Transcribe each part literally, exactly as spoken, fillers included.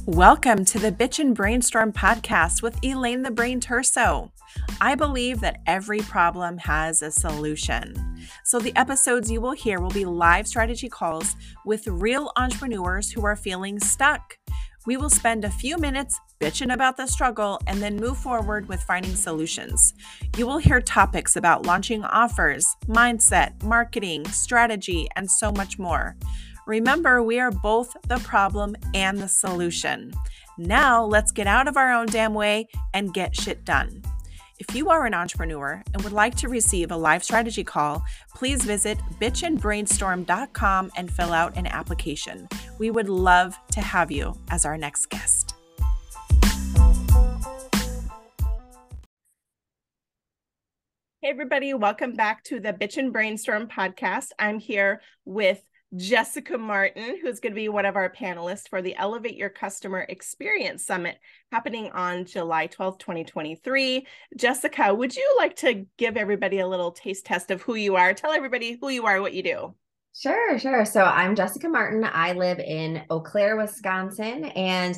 Welcome to the Bitch and Brainstorm podcast with Elaine the Brain Terso. I believe that every problem has a solution. So the episodes you will hear will be live strategy calls with real entrepreneurs who are feeling stuck. We will spend a few minutes bitching about the struggle and then move forward with finding solutions. You will hear topics about launching offers, mindset, marketing, strategy, and so much more. Remember, we are both the problem and the solution. Now, let's get out of our own damn way and get shit done. If you are an entrepreneur and would like to receive a live strategy call, please visit bitch and brainstorm dot com and fill out an application. We would love to have you as our next guest. Hey, everybody. Welcome back to the Bitch and Brainstorm podcast. I'm here with Jessica Martin, who's going to be one of our panelists for the Elevate Your Customer Experience Summit happening on July twelfth, twenty twenty-three. Jessica, would you like to give everybody a little taste test of who you are? Tell everybody who you are, what you do. Sure, sure. So I'm Jessica Martin. I live in Eau Claire, Wisconsin, and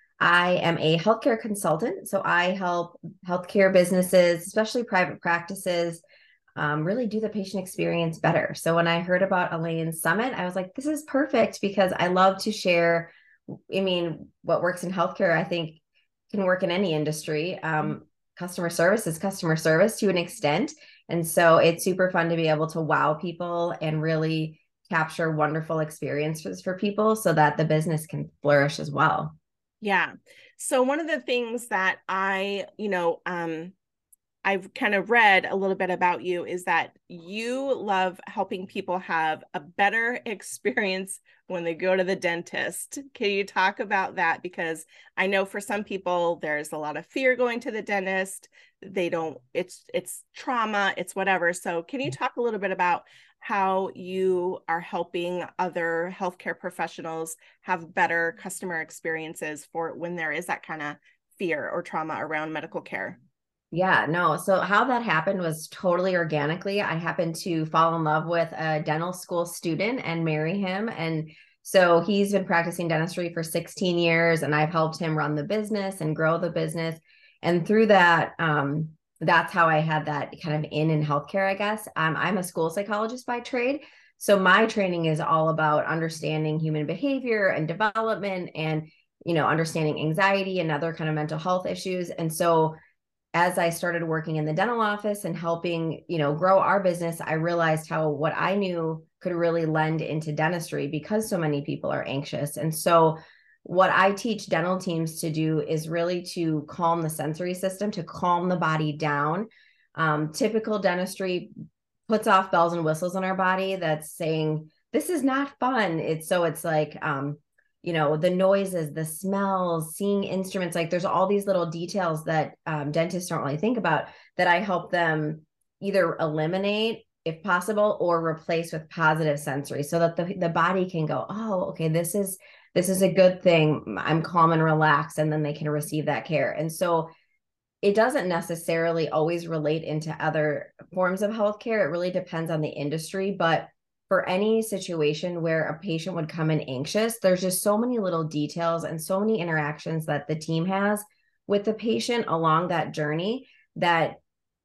I am a healthcare consultant. So I help healthcare businesses, especially private practices, Um, really do the patient experience better. So when I heard about Elaine's summit, I was like, this is perfect because I love to share. I mean, what works in healthcare, I think can work in any industry. Um, customer service is customer service to an extent. And so it's super fun to be able to wow people and really capture wonderful experiences for people so that the business can flourish as well. Yeah. So one of the things that I, you know, um, I've kind of read a little bit about you is that you love helping people have a better experience when they go to the dentist. Can you talk about that? Because I know for some people, there's a lot of fear going to the dentist. They don't, it's, it's trauma, it's whatever. So can you talk a little bit about how you are helping other healthcare professionals have better customer experiences for when there is that kind of fear or trauma around medical care? Yeah, no. So how that happened was totally organically. I happened to fall in love with a dental school student and marry him. And so he's been practicing dentistry for sixteen years, and I've helped him run the business and grow the business. And through that, um, that's how I had that kind of in in healthcare, I guess. Um, I'm a school psychologist by trade. So my training is all about understanding human behavior and development and, you know, understanding anxiety and other kind of mental health issues. And so as I started working in the dental office and helping, you know, grow our business, I realized how what I knew could really lend into dentistry because so many people are anxious. And so what I teach dental teams to do is really to calm the sensory system, to calm the body down. Um, typical dentistry puts off bells and whistles in our body that's saying, this is not fun. It's so it's like, um, you know, the noises, the smells, seeing instruments, like there's all these little details that um, dentists don't really think about that I help them either eliminate if possible or replace with positive sensory so that the, the body can go, oh, okay, this is, this is a good thing. I'm calm and relaxed. And then they can receive that care. And so it doesn't necessarily always relate into other forms of healthcare. It really depends on the industry, but for any situation where a patient would come in anxious, there's just so many little details and so many interactions that the team has with the patient along that journey that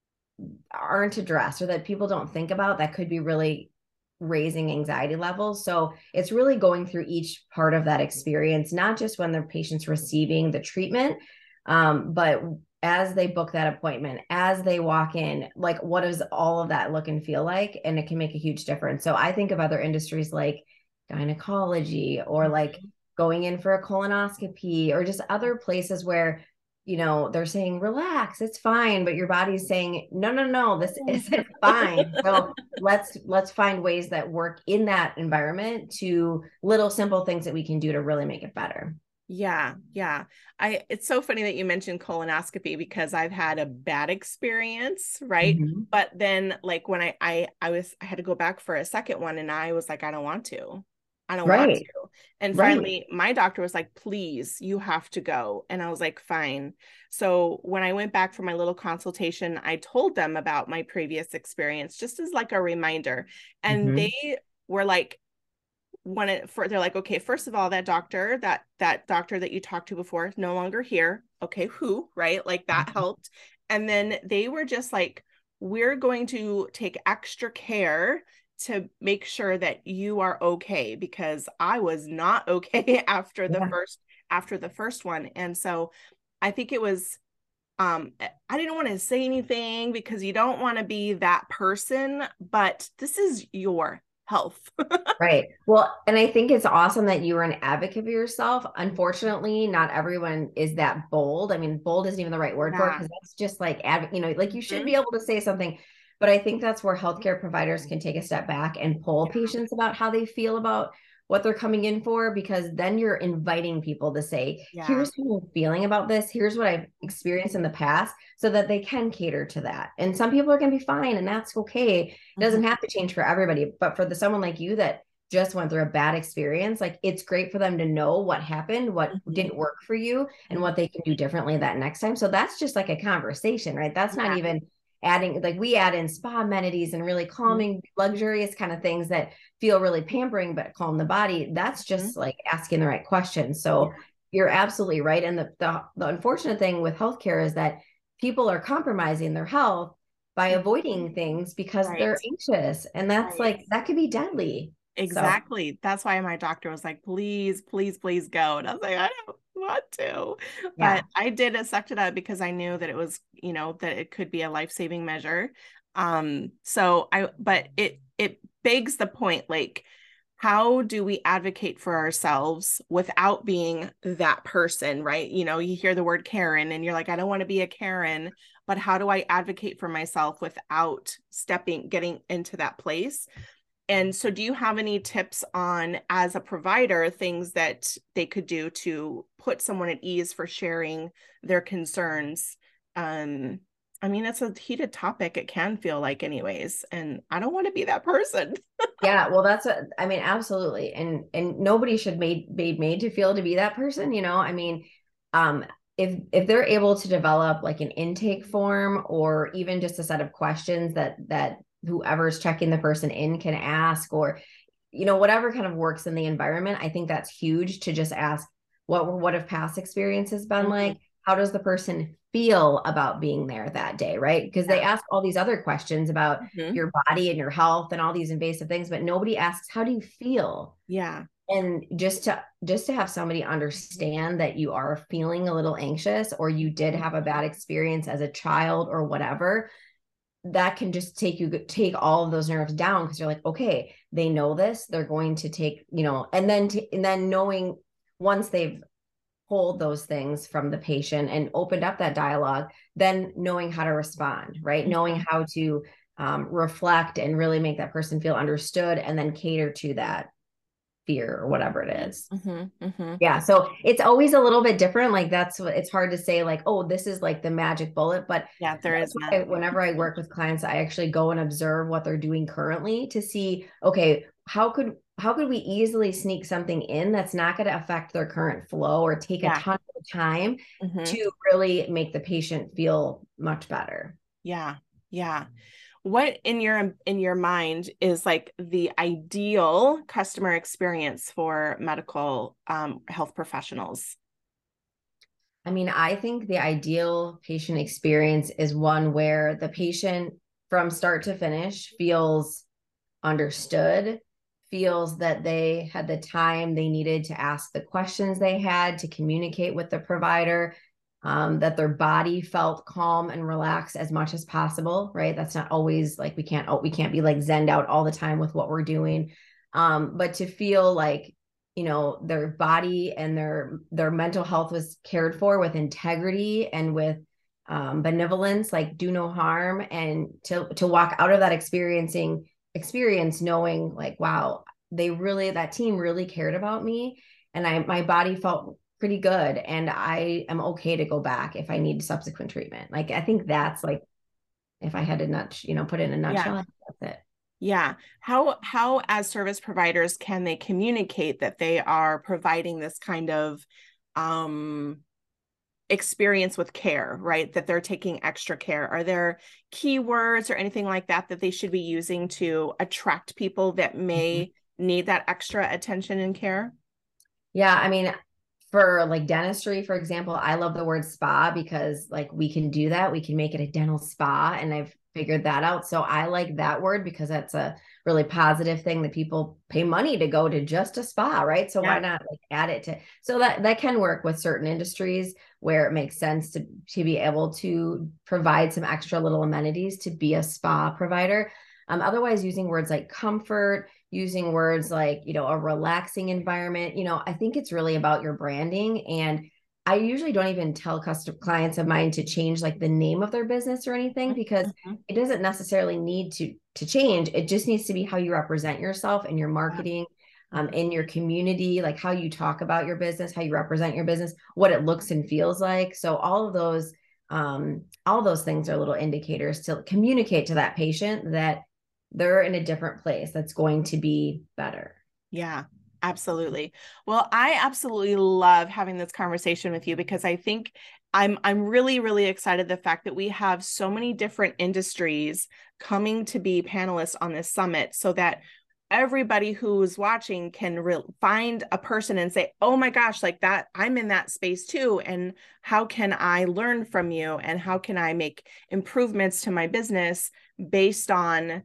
aren't addressed or that people don't think about that could be really raising anxiety levels. So it's really going through each part of that experience, not just when the patient's receiving the treatment, um, but as they book that appointment, as they walk in, like what does all of that look and feel like? And it can make a huge difference. So I think of other industries like gynecology or like going in for a colonoscopy or just other places where, you know, they're saying, relax, it's fine. But your body's saying, no, no, no, this isn't fine. So let's, let's find ways that work in that environment to little simple things that we can do to really make it better. Yeah, yeah. I it's so funny that you mentioned colonoscopy because I've had a bad experience, right? Mm-hmm. But then like when I I I was I had to go back for a second one and I was like, I don't want to. I don't want Right. to. And Right. finally my doctor was like, please, you have to go. And I was like, fine. So when I went back for my little consultation, I told them about my previous experience just as like a reminder. And Mm-hmm. they were like, want to, for, they're like, okay, first of all, that doctor, that, that doctor that you talked to before, no longer here. Okay. Who, right? Like that Mm-hmm. helped. And then they were just like, we're going to take extra care to make sure that you are okay, because I was not okay after the Yeah. first, after the first one. And so I think it was, um, I didn't want to say anything because you don't want to be that person, but this is your health. Right. Well, and I think it's awesome that you were an advocate for yourself. Unfortunately, not everyone is that bold. I mean, bold isn't even the right word for it, Yeah. because that's just like, adv- you know, like you should Mhm. be able to say something. But I think that's where healthcare providers can take a step back and poll patients about how they feel about what they're coming in for, because then you're inviting people to say, Yeah. here's how I'm feeling about this. Here's what I've experienced in the past, so that they can cater to that. And some people are going to be fine, and that's okay. It doesn't Mhm. have to change for everybody. But for the someone like you that just went through a bad experience, like it's great for them to know what happened, what Mhm. didn't work for you, and what they can do differently that next time. So that's just like a conversation, right? That's not Yeah. even adding, like we add in spa amenities and really Mhm. calming, luxurious kind of things that feel really pampering but calm the body. That's Mhm. just like asking the right questions. So Yeah. you're absolutely right. And the, the, the unfortunate thing with healthcare is that people are compromising their health by Mhm. avoiding things because Right. they're anxious. And that's Right. like, that could be deadly. So, Exactly. That's why my doctor was like, please, please, please go. And I was like, I don't want to. But yeah. I did accept it up because I knew that it was, you know, that it could be a life-saving measure. Um, so I, but it, it begs the point, like, how do we advocate for ourselves without being that person, right? You know, you hear the word Karen and you're like, I don't want to be a Karen, but how do I advocate for myself without stepping, getting into that place? And so do you have any tips on, as a provider, things that they could do to put someone at ease for sharing their concerns? Um, I mean, it's a heated topic. It can feel like anyways, and I don't want to be that person. Yeah, well, that's what I mean, absolutely. And and nobody should made made made to feel to be that person, you know. I mean, um, if if they're able to develop like an intake form, or even just a set of questions that that whoever's checking the person in can ask, or you know, whatever kind of works in the environment, I think that's huge to just ask, what what have past experiences been Mhm. like? How does the person feel about being there that day, right? Because they Yeah. ask all these other questions about Mhm. your body and your health and all these invasive things, but nobody asks, how do you feel? Yeah. And just to just to have somebody understand that you are feeling a little anxious, or you did Mhm. have a bad experience as a child or whatever, that can just take you take all of those nerves down, because you're like, okay, they know this, they're going to take, you know, and then to, and then knowing, once they've pulled those things from the patient and opened up that dialogue, then knowing how to respond, right? Knowing how to um, reflect and really make that person feel understood, and then cater to that fear or whatever it is. Mhm. Mhm. Yeah, so it's always a little bit different. Like that's what it's hard to say, like, oh, this is like the magic bullet. But Yeah, there that's is why none. whenever I work with clients, I actually go and observe what they're doing currently to see, okay, how could how could we easily sneak something in that's not going to affect their current flow or take a Yeah. ton of time Mhm. to really make the patient feel much better. Yeah. Yeah. What in your in your mind is like the ideal customer experience for medical um, health professionals? I mean, I think the ideal patient experience is one where the patient from start to finish feels understood, feels that they had the time they needed to ask the questions they had to communicate with the provider, um, that their body felt calm and relaxed as much as possible, right? That's not always like we can't, oh, we can't be like zened out all the time with what we're doing. Um, but to feel like, you know, their body and their their mental health was cared for with integrity and with um, benevolence, like do no harm, and to to walk out of that experiencing experience knowing like, wow, they really, that team really cared about me, and I my body felt pretty good, and I am okay to go back if I need subsequent treatment. Like I think that's like, if I had to nut, you know, put it in a Yeah. nutshell, that's it. Yeah. How how as service providers can they communicate that they are providing this kind of um experience with care, right? That they're taking extra care. Are there keywords or anything like that that they should be using to attract people that may need that extra attention and care? Yeah, I mean, for like dentistry, for example, I love the word spa because like we can do that. We can make it a dental spa, and I've figured that out. So I like that word because that's a really positive thing that people pay money to go to just a spa, right? So yeah. Why not like add it to, so that that can work with certain industries where it makes sense to to be able to provide some extra little amenities to be a spa provider. Um, otherwise, using words like comfort, using words like, you know, a relaxing environment, you know, I think it's really about your branding. And I usually don't even tell custom clients of mine to change like the name of their business or anything, because mm-hmm. it doesn't necessarily need to, to change. It just needs to be how you represent yourself and your marketing, yeah. um, in your community, like how you talk about your business, how you represent your business, what it looks and feels like. So all of those, um, all those things are little indicators to communicate to that patient that they're in a different place that's going to be better. Yeah, absolutely. Well, I absolutely love having this conversation with you because I think I'm I'm really, really excited the fact that we have so many different industries coming to be panelists on this summit so that everybody who's watching can re- find a person and say, oh my gosh, like that, I'm in that space too. And how can I learn from you? And how can I make improvements to my business based on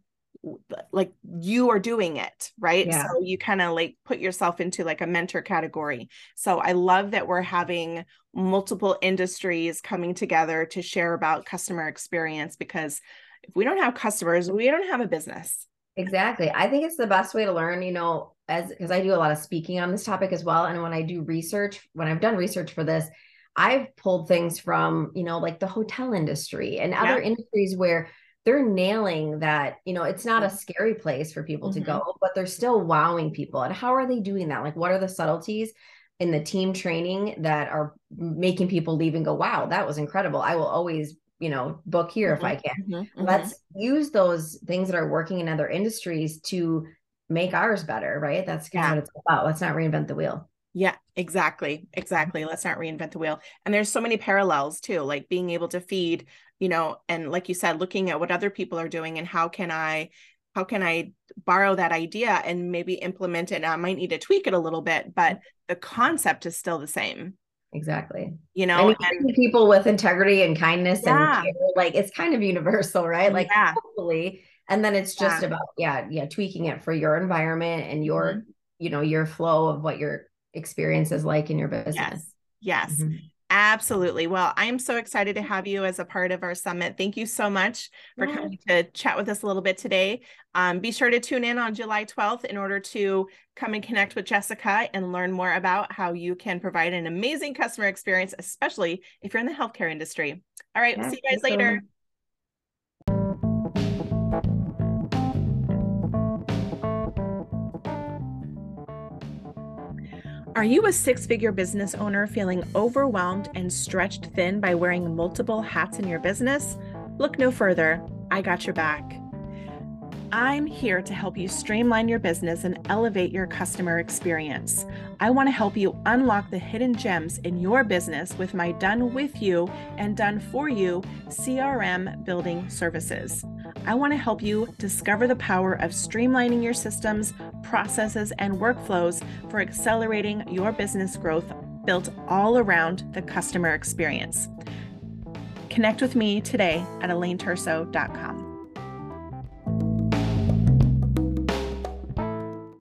like you are doing it, right? Yeah. So you kind of like put yourself into like a mentor category. So I love that we're having multiple industries coming together to share about customer experience, because if we don't have customers, we don't have a business. Exactly. I think it's the best way to learn, you know, as because I do a lot of speaking on this topic as well. And when I do research, when I've done research for this, I've pulled things from, you know, like the hotel industry and other yeah. industries where they're nailing that, you know, it's not a scary place for people mm-hmm. to go, but they're still wowing people. And how are they doing that? Like, what are the subtleties in the team training that are making people leave and go, wow, that was incredible. I will always, you know, book here mm-hmm. if I can. Mm-hmm. Let's use those things that are working in other industries to make ours better, right? That's kind yeah. of what it's about. Let's not reinvent the wheel. Yeah, exactly. Exactly. Let's not reinvent the wheel. And there's so many parallels too, like being able to feed, you know, and like you said, looking at what other people are doing and how can I, how can I borrow that idea and maybe implement it? And I might need to tweak it a little bit, but the concept is still the same. Exactly. You know, and, and people with integrity and kindness yeah. and care, like it's kind of universal, right? Like yeah. hopefully, and then it's just yeah. about, yeah, yeah, tweaking it for your environment and your, mm-hmm. you know, your flow of what your experience is like in your business. Yes. Yes. Mm-hmm. Absolutely. Well, I'm so excited to have you as a part of our summit. Thank you so much for yeah. coming to chat with us a little bit today. Um, be sure to tune in on July twelfth in order to come and connect with Jessica and learn more about how you can provide an amazing customer experience, especially if you're in the healthcare industry. All right. Yeah, see you guys later. So Are you a six-figure business owner feeling overwhelmed and stretched thin by wearing multiple hats in your business? Look no further. I got your back. I'm here to help you streamline your business and elevate your customer experience. I want to help you unlock the hidden gems in your business with my done with you and done for you C R M building services. I want to help you discover the power of streamlining your systems, processes, and workflows for accelerating your business growth built all around the customer experience. Connect with me today at elaine terso dot com.